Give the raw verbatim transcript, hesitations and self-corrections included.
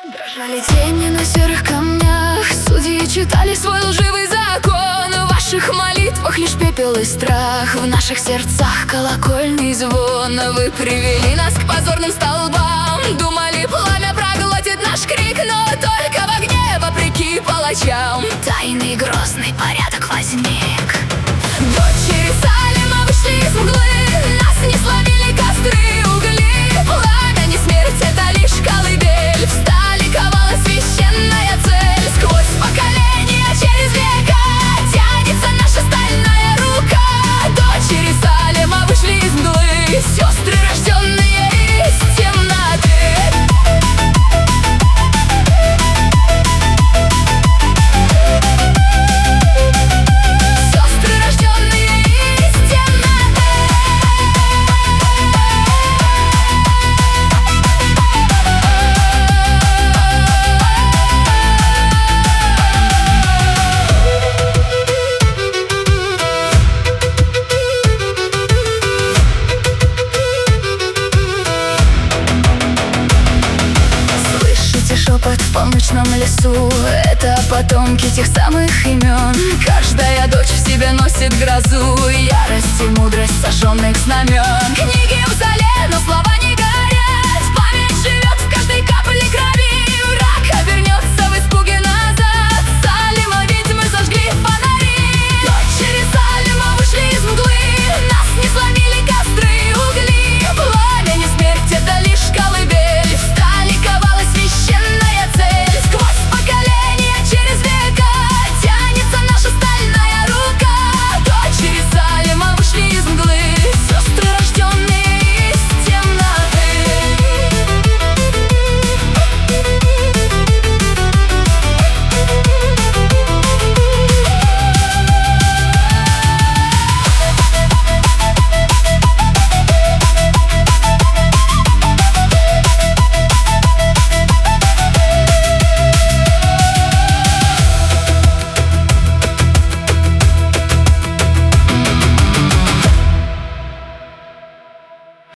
Дрожали тени на серых камнях, судьи читали свой лживый закон. В ваших молитвах лишь пепел и страх, в наших сердцах колокольный звон. Вы привели нас к позорным столбам, думали, пламя проглотит наш крик, но только в огне, вопреки палачам, тайный грозный порядок возник. Дочери Салема вышли из мглы, нас не сломили костры, угли. Пламя не смерть, это лишь колыбель. Встали, ковала священная цель. Сквозь поколения, через века тянется наша стальная рука. Дочери Салема вышли из мглы, сестры, рожденные из темноты. Шепот в полночном лесу — это потомки тех самых имен. Каждая дочь в себе носит грозу, ярость и мудрость сожженных знамен. Книги в зале, но слова не